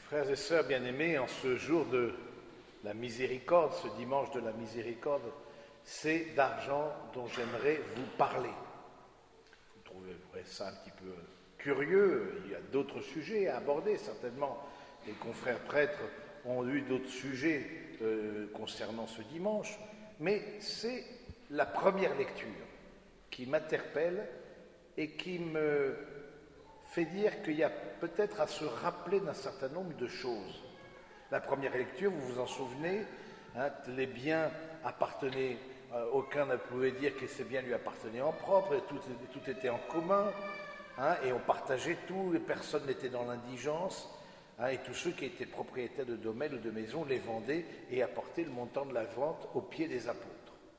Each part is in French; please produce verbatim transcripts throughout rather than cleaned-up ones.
Frères et sœurs bien-aimés, en ce jour de la miséricorde, ce dimanche de la miséricorde, c'est d'argent dont j'aimerais vous parler. Vous trouverez ça un petit peu curieux, il y a d'autres sujets à aborder, certainement. Les confrères prêtres ont eu d'autres sujets euh, concernant ce dimanche, mais c'est la première lecture qui m'interpelle et qui me fait dire qu'il y a peut-être à se rappeler d'un certain nombre de choses. La première lecture, vous vous en souvenez, hein, les biens appartenaient, euh, aucun ne pouvait dire que ces biens lui appartenaient en propre, et tout, tout était en commun, hein, et on partageait tout, et personne n'était dans l'indigence, hein, et tous ceux qui étaient propriétaires de domaines ou de maisons les vendaient et apportaient le montant de la vente aux pieds des apôtres.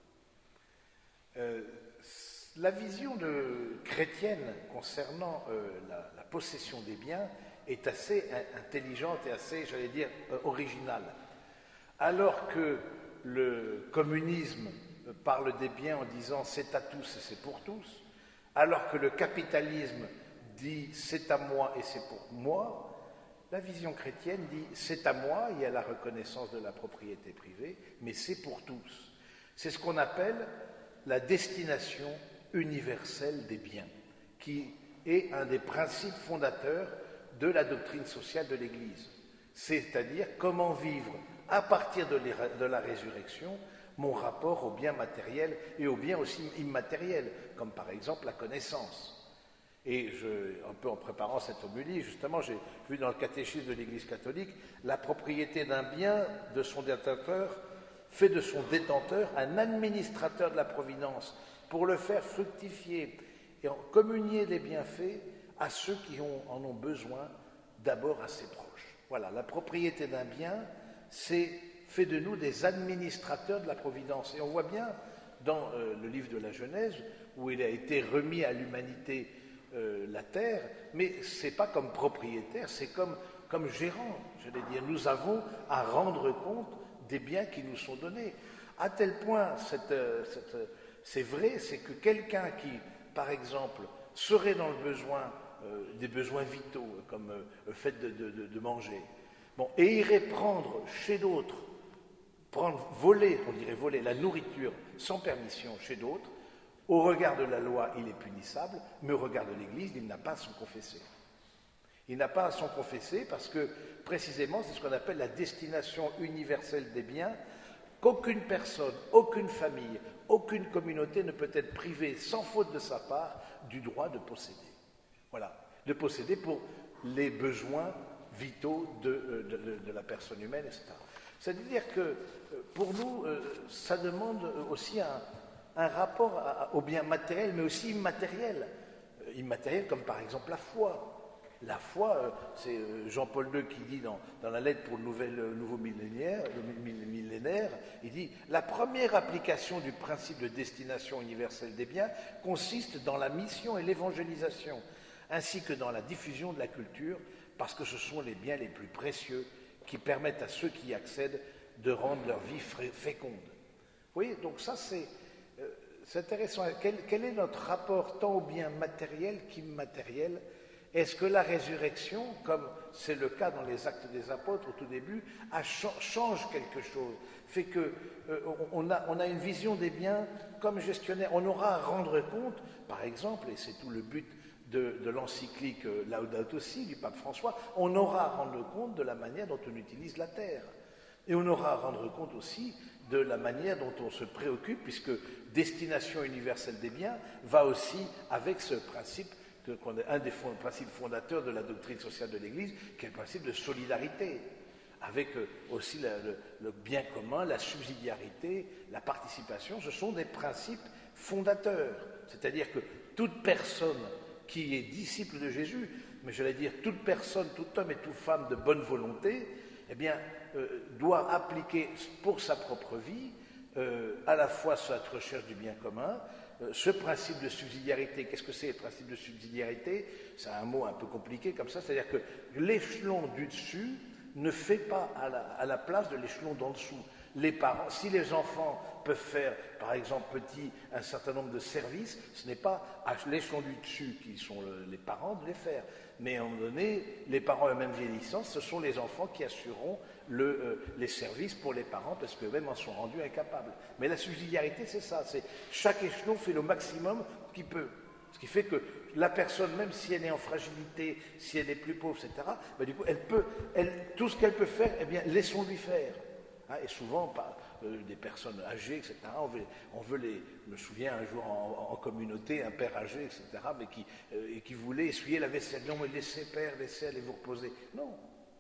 Euh, La vision de, chrétienne concernant euh, la, la possession des biens est assez intelligente et assez, j'allais dire, euh, originale. Alors que le communisme parle des biens en disant c'est à tous et c'est pour tous, alors que le capitalisme dit c'est à moi et c'est pour moi, la vision chrétienne dit c'est à moi, il y a la reconnaissance de la propriété privée, mais c'est pour tous. C'est ce qu'on appelle la destination universelle des biens, qui est un des principes fondateurs de la doctrine sociale de l'Église, c'est-à-dire comment vivre à partir de la résurrection mon rapport aux biens matériels et aux biens aussi immatériels, comme par exemple la connaissance. Et je, un peu en préparant cette homélie, justement, j'ai vu dans le catéchisme de l'Église catholique la propriété d'un bien de son détenteur fait de son détenteur un administrateur de la providence, pour le faire fructifier et en communier les bienfaits à ceux qui ont, en ont besoin, d'abord à ses proches. Voilà, la propriété d'un bien, c'est fait de nous des administrateurs de la providence. Et on voit bien dans euh, le livre de la Genèse, où il a été remis à l'humanité euh, la terre, mais ce n'est pas comme propriétaire, c'est comme, comme gérant. J'allais dire, nous avons à rendre compte des biens qui nous sont donnés. À tel point, cette... cette c'est vrai, c'est que quelqu'un qui, par exemple, serait dans le besoin, euh, des besoins vitaux, comme euh, le fait de, de, de manger, bon, et irait prendre chez d'autres, prendre, voler, on dirait voler, la nourriture sans permission chez d'autres, au regard de la loi, il est punissable, mais au regard de l'Église, il n'a pas à s'en confesser. Il n'a pas à s'en confesser parce que, précisément, c'est ce qu'on appelle la destination universelle des biens, qu'aucune personne, aucune famille, aucune communauté ne peut être privée, sans faute de sa part, du droit de posséder. Voilà, de posséder pour les besoins vitaux de, de, de, de la personne humaine, et cetera. C'est-à-dire que, pour nous, ça demande aussi un, un rapport à, aux biens matériels, mais aussi immatériels. Immatériels comme par exemple la foi. La foi, c'est Jean-Paul deux qui dit dans, dans la lettre pour le, nouvel, le nouveau millénaire, le millénaire, il dit « La première application du principe de destination universelle des biens consiste dans la mission et l'évangélisation, ainsi que dans la diffusion de la culture, parce que ce sont les biens les plus précieux qui permettent à ceux qui y accèdent de rendre leur vie féconde. » Vous voyez, donc ça c'est, euh, c'est intéressant. Quel, quel est notre rapport tant aux biens matériels qu'immatériels ? Est-ce que la résurrection, comme c'est le cas dans les Actes des Apôtres au tout début, a, change quelque chose, fait que euh, on, a, on a une vision des biens comme gestionnaire. On aura à rendre compte, par exemple, et c'est tout le but de, de l'encyclique Laudato Si du pape François, on aura à rendre compte de la manière dont on utilise la terre. Et on aura à rendre compte aussi de la manière dont on se préoccupe, puisque destination universelle des biens va aussi avec ce principe, un des principes fondateurs de la doctrine sociale de l'Église, qui est le principe de solidarité, avec aussi la, le, le bien commun, la subsidiarité, la participation. Ce sont des principes fondateurs. C'est-à-dire que toute personne qui est disciple de Jésus, mais j'allais dire toute personne, tout homme et toute femme de bonne volonté, eh bien, euh, doit appliquer pour sa propre vie euh, à la fois cette recherche du bien commun, ce principe de subsidiarité. Qu'est-ce que c'est le principe de subsidiarité? C'est un mot un peu compliqué comme ça, c'est-à-dire que l'échelon du dessus ne fait pas à la, à la place de l'échelon d'en dessous. Les parents, si les enfants peuvent faire, par exemple, petit, un certain nombre de services, ce n'est pas à l'échelon du dessus qui sont le, les parents de les faire. Mais à un moment donné, les parents eux-mêmes vieillissant, ce sont les enfants qui assureront le, euh, les services pour les parents parce qu'eux-mêmes en sont rendus incapables. Mais la subsidiarité, c'est ça. C'est chaque échelon fait le maximum qu'il peut. Ce qui fait que la personne, même si elle est en fragilité, si elle est plus pauvre, et cetera, ben du coup, elle peut, elle, tout ce qu'elle peut faire, eh bien, laissons-lui faire. Hein, et souvent, par, euh, des personnes âgées, et cetera, on veut, on veut les... Je me souviens un jour en, en communauté, un père âgé, et cetera, mais qui, euh, et qui voulait essuyer la vaisselle. Non, mais laissez, père, laissez, allez vous reposer. Non.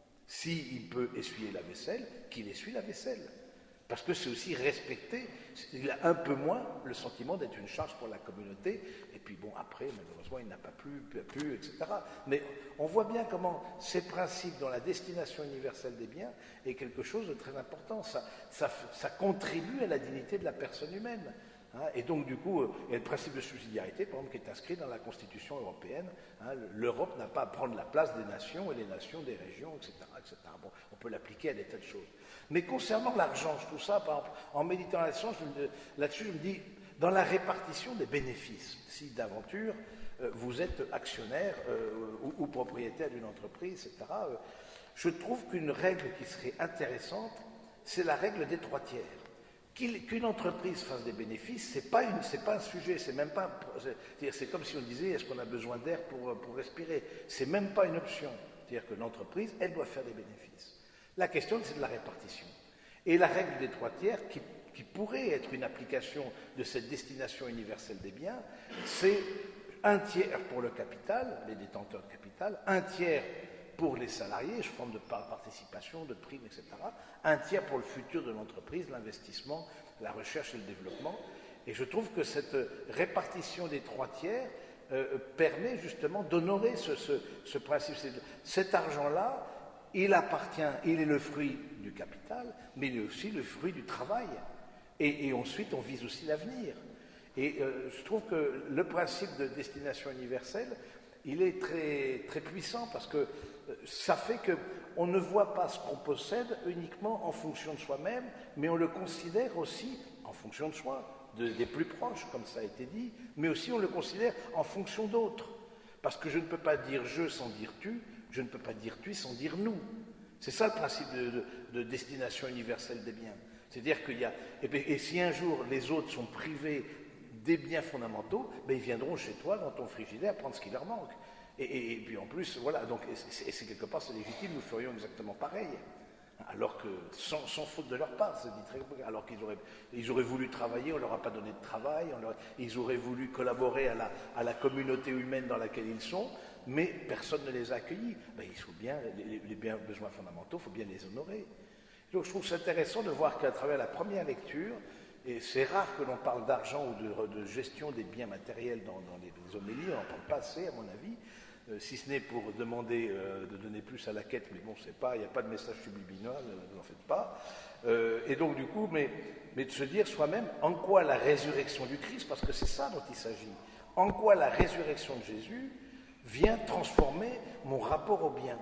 S'il peut essuyer la vaisselle, qu'il essuie la vaisselle. Parce que c'est aussi respecter, il a un peu moins le sentiment d'être une charge pour la communauté, et puis bon, après, malheureusement, il n'a pas pu, pu, pu, et cetera. Mais on voit bien comment ces principes dans la destination universelle des biens est quelque chose de très important. Ça, ça, ça contribue à la dignité de la personne humaine. Hein, et donc, du coup, il y a le principe de subsidiarité, par exemple, qui est inscrit dans la Constitution européenne. Hein, L'Europe n'a pas à prendre la place des nations et les nations des régions, et cetera, et cetera. Bon, on peut l'appliquer à des tas de choses. Mais concernant l'argent, je trouve ça, par exemple, en méditant là-dessus, je me dis, dans la répartition des bénéfices, si d'aventure euh, vous êtes actionnaire euh, ou, ou propriétaire d'une entreprise, et cetera, euh, je trouve qu'une règle qui serait intéressante, c'est la règle des trois tiers. Qu'une entreprise fasse des bénéfices, c'est pas une, c'est pas un sujet, c'est même pas, c'est, c'est comme si on disait, est-ce qu'on a besoin d'air pour, pour respirer? C'est même pas une option. C'est-à-dire que l'entreprise, elle doit faire des bénéfices. La question, c'est de la répartition. Et la règle des trois tiers, qui, qui pourrait être une application de cette destination universelle des biens, c'est un tiers pour le capital, les détenteurs de capital, un tiers pour les salariés, sous forme de participation, de primes, et cetera, un tiers pour le futur de l'entreprise, l'investissement, la recherche et le développement. Et je trouve que cette répartition des trois tiers euh, permet justement d'honorer ce, ce, ce principe. Cet argent-là, il appartient, il est le fruit du capital, mais il est aussi le fruit du travail. Et, et ensuite, on vise aussi l'avenir. Et euh, je trouve que le principe de destination universelle, il est très, très puissant parce que euh, ça fait qu'on ne voit pas ce qu'on possède uniquement en fonction de soi-même, mais on le considère aussi en fonction de soi, de, des plus proches, comme ça a été dit, mais aussi on le considère en fonction d'autres. Parce que je ne peux pas dire je sans dire tu, je ne peux pas dire tu sans dire nous. C'est ça le principe de, de, de destination universelle des biens. C'est-à-dire qu'il y a... Et, et si un jour les autres sont privés des biens fondamentaux, ben ils viendront chez toi, dans ton frigidaire, prendre ce qui leur manque. Et, et, et puis en plus, voilà, donc c'est, c'est quelque part, c'est légitime, nous ferions exactement pareil. Alors que, sans, sans faute de leur part, c'est dit très, alors qu'ils auraient, ils auraient voulu travailler, on ne leur a pas donné de travail, on leur, ils auraient voulu collaborer à la, à la communauté humaine dans laquelle ils sont, mais personne ne les a accueillis. Ben, il faut bien, les, les biens, besoins fondamentaux, il faut bien les honorer. Donc je trouve c'est intéressant de voir qu'à travers la première lecture, et c'est rare que l'on parle d'argent ou de, de gestion des biens matériels dans, dans les, les homélies, on n'en parle pas assez à mon avis, euh, si ce n'est pour demander euh, de donner plus à la quête, mais bon, c'est pas, il n'y a pas de message subliminal, ne vous en faites pas. Euh, et donc du coup, mais, mais de se dire soi-même en quoi la résurrection du Christ, parce que c'est ça dont il s'agit, en quoi la résurrection de Jésus vient transformer mon rapport au bien,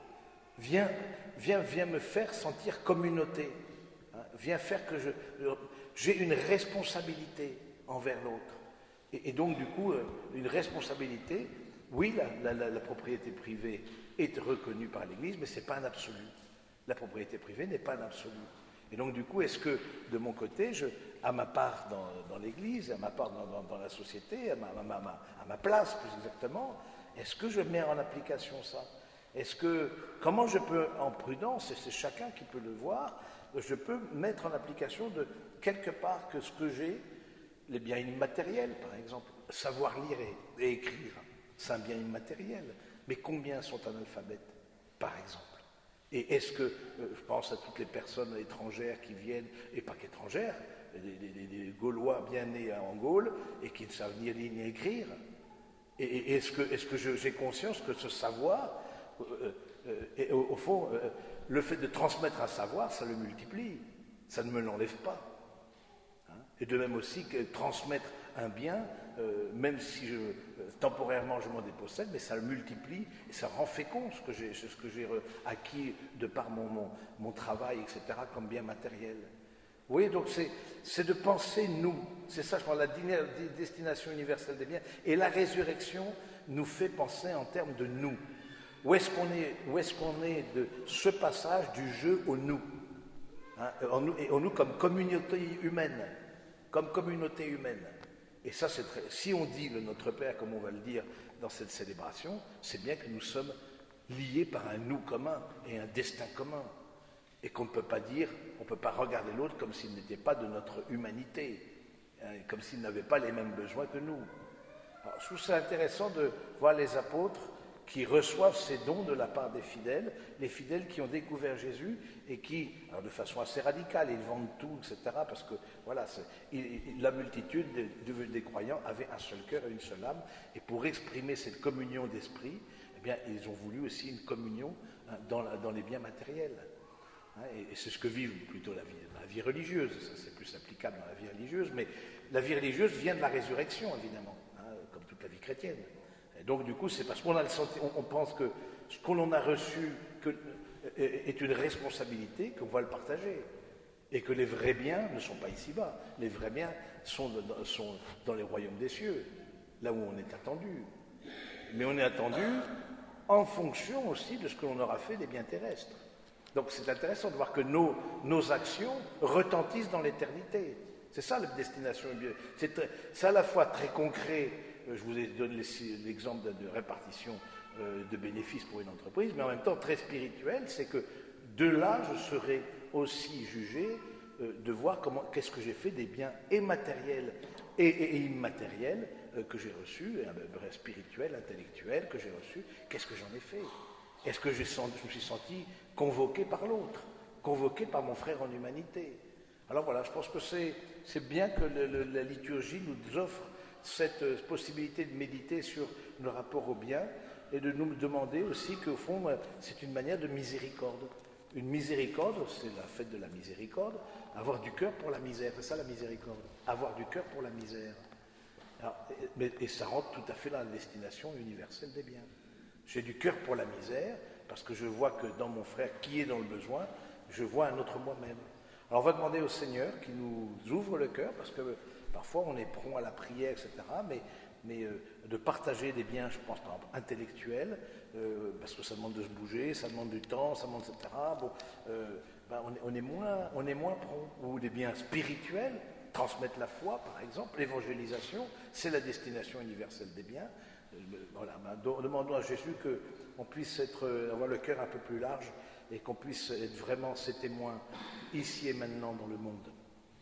vient, vient, vient me faire sentir communauté, hein, vient faire que je, j'ai une responsabilité envers l'autre. Et, et donc du coup, une responsabilité, oui, la, la, la propriété privée est reconnue par l'Église, mais ce n'est pas un absolu. La propriété privée n'est pas un absolu. Et donc du coup, est-ce que de mon côté, je, à ma part dans, dans l'Église, à ma part dans, dans, dans la société, à ma, à, ma, à ma place plus exactement, est-ce que je mets en application ça? Est-ce que, comment je peux, en prudence, et c'est chacun qui peut le voir, je peux mettre en application de quelque part que ce que j'ai, les biens immatériels par exemple, savoir lire et, et écrire, c'est un bien immatériel, mais combien sont analphabètes par exemple? Et est-ce que, euh, je pense à toutes les personnes étrangères qui viennent, et pas qu'étrangères, des, des, des Gaulois bien nés en Gaule et qui ne savent ni lire ni écrire, et, et est-ce que, est-ce que je, j'ai conscience que ce savoir, euh, euh, et au, au fond, euh, le fait de transmettre un savoir, ça le multiplie, ça ne me l'enlève pas. Hein, et de même aussi que transmettre un bien, euh, même si je, euh, temporairement je m'en dépossède, mais ça le multiplie et ça rend fécond ce que j'ai, ce que j'ai acquis de par mon, mon, mon travail, et cetera, comme bien matériel. Oui, donc c'est de penser nous. C'est ça, je crois, la destination universelle des biens. Et la résurrection nous fait penser en termes de nous. Où est-ce qu'on est, où est-ce qu'on est de ce passage du jeu au nous, hein, en nous, et en nous comme communauté humaine, comme communauté humaine. Et ça, c'est très. Si on dit le Notre Père, comme on va le dire dans cette célébration, c'est bien que nous sommes liés par un nous commun et un destin commun. Et qu'on ne peut pas dire, on ne peut pas regarder l'autre comme s'il n'était pas de notre humanité, hein, comme s'il n'avait pas les mêmes besoins que nous. Alors, je trouve ça intéressant de voir les apôtres qui reçoivent ces dons de la part des fidèles, les fidèles qui ont découvert Jésus et qui, alors de façon assez radicale, ils vendent tout, et cetera, parce que voilà, il, la multitude des, des croyants avait un seul cœur et une seule âme, et pour exprimer cette communion d'esprit, eh bien, ils ont voulu aussi une communion, hein, dans, la, dans les biens matériels. Et, et c'est ce que vivent plutôt la vie, la vie religieuse, ça c'est plus applicable dans la vie religieuse, mais la vie religieuse vient de la résurrection, évidemment, hein, comme toute la vie chrétienne. Et donc du coup, c'est parce qu'on a le senti, on, on pense que ce que l'on a reçu que, est une responsabilité qu'on va le partager. Et que les vrais biens ne sont pas ici-bas. Les vrais biens sont, de, sont dans les royaumes des cieux, là où on est attendu. Mais on est attendu en fonction aussi de ce que l'on aura fait des biens terrestres. Donc c'est intéressant de voir que nos, nos actions retentissent dans l'éternité. C'est ça la destination. C'est à la fois très concret, je vous ai donné l'exemple de, de répartition euh, de bénéfices pour une entreprise, mais en même temps très spirituel, c'est que de là je serai aussi jugé euh, de voir comment, qu'est-ce que j'ai fait des biens et matériels et, et, et immatériels euh, que j'ai reçus, et, euh, spirituels, intellectuels que j'ai reçus, qu'est-ce que j'en ai fait? Est-ce que j'ai senti, je me suis senti convoqué par l'autre, convoqué par mon frère en humanité? Alors voilà, je pense que c'est bien que le, le, la liturgie nous offre cette euh, possibilité de méditer sur le rapport au bien et de nous demander aussi qu'au fond, euh, c'est une manière de miséricorde. Une miséricorde, c'est la fête de la miséricorde, avoir du cœur pour la misère, c'est ça la miséricorde, avoir du cœur pour la misère. Alors, et, mais, et ça rentre tout à fait dans la destination universelle des biens. J'ai du cœur pour la misère, parce que je vois que dans mon frère qui est dans le besoin, je vois un autre moi-même. Alors on va demander au Seigneur qui nous ouvre le cœur, parce que parfois on est prompt à la prière, et cetera, mais, mais euh, de partager des biens, je pense, par exemple, intellectuels, euh, parce que ça demande de se bouger, ça demande du temps, ça demande, et cetera. Bon, euh, ben on, est, on, est moins, on est moins prompt. Ou des biens spirituels, transmettre la foi, par exemple, l'évangélisation, c'est la destination universelle des biens. Voilà, ben, demandons à Jésus qu'on puisse être, avoir le cœur un peu plus large et qu'on puisse être vraiment ses témoins ici et maintenant dans le monde.